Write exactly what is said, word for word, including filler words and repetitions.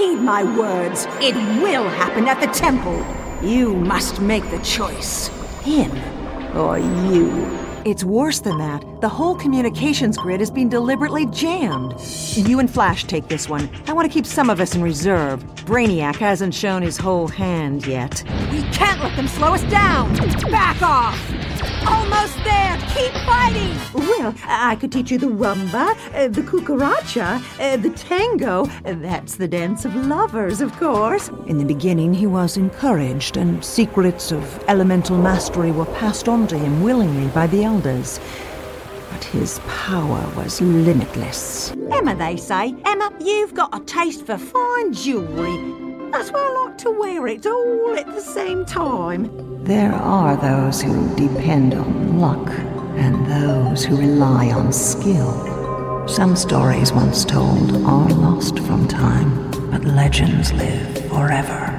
heed my words. It will happen at the temple. You must make the choice. Him or you. It's worse than that. The whole communications grid is being deliberately jammed. You and Flash take this one. I want to keep some of us in reserve. Brainiac hasn't shown his whole hand yet. We can't let them slow us down! Back off! Almost there! Keep fighting! Well, I could teach you the rumba, uh, the cucaracha, uh, the tango. That's the dance of lovers, of course. In the beginning, he was encouraged, and secrets of elemental mastery were passed on to him willingly by the elders. But his power was limitless. Emma, they say. Emma, you've got a taste for fine jewellery. That's why I like to wear it all at the same time. There are those who depend on luck, and those who rely on skill. Some stories once told are lost from time, but legends live forever.